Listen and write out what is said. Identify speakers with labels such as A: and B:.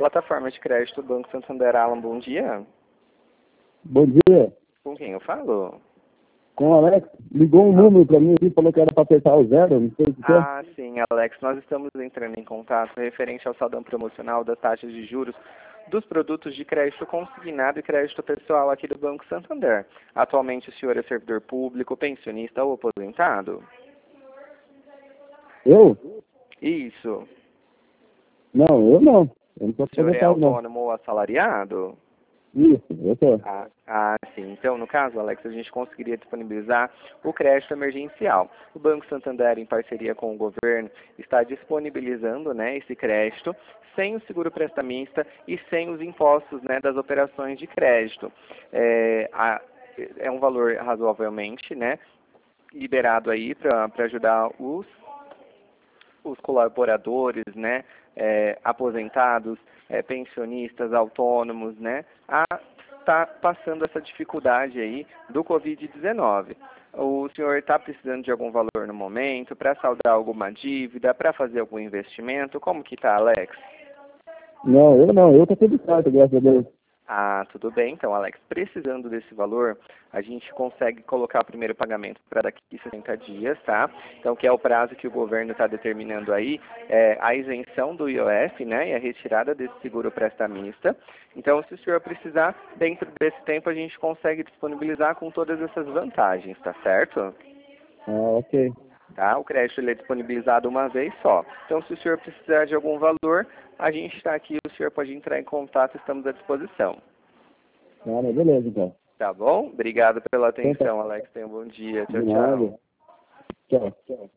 A: plataforma de crédito do Banco Santander. Alan, bom dia.
B: Bom dia.
A: Com quem eu falo?
B: Com o Alex. Ligou um número para mim e falou que era para apertar o zero, não sei o que é.
A: Ah, sim, Alex. Nós estamos entrando em contato referente ao saldão promocional das taxas de juros dos produtos de crédito consignado e crédito pessoal aqui do Banco Santander. Atualmente o senhor é servidor público, pensionista ou aposentado?
B: Eu?
A: Isso.
B: Não, eu não. Eu não estou
A: O senhor é
B: aposentado, não.
A: autônomo ou assalariado?
B: Isso, eu tô.
A: Sim. Então, no caso, Alex, a gente conseguiria disponibilizar o crédito emergencial. O Banco Santander, em parceria com o governo, está disponibilizando, né, esse crédito sem o seguro prestamista e sem os impostos, né, das operações de crédito. É um valor razoavelmente, né, liberado aí para ajudar os colaboradores, né, aposentados, pensionistas, autônomos, né, a estar passando essa dificuldade aí do Covid-19. O senhor está precisando de algum valor no momento para saldar alguma dívida, para fazer algum investimento? Como que tá, Alex?
B: Não, eu não. Eu tô tudo certo, graças a Deus.
A: Ah, tudo bem. Então, Alex, precisando desse valor, a gente consegue colocar o primeiro pagamento para daqui a 60 dias, tá? Então, que é o prazo que o governo está determinando aí, a isenção do IOF, né, e a retirada desse seguro prestamista. Então, se o senhor precisar, dentro desse tempo a gente consegue disponibilizar com todas essas vantagens, tá certo?
B: Ah, ok.
A: Tá? O crédito ele é disponibilizado uma vez só. Então, se o senhor precisar de algum valor, a gente está aqui, o senhor pode entrar em contato, estamos à disposição.
B: Ah, mas beleza, então.
A: Tá bom? Obrigado pela
B: Então tá.
A: atenção, Alex. Tenha um bom dia. Tchau,
B: De
A: tchau.
B: nada. Tchau.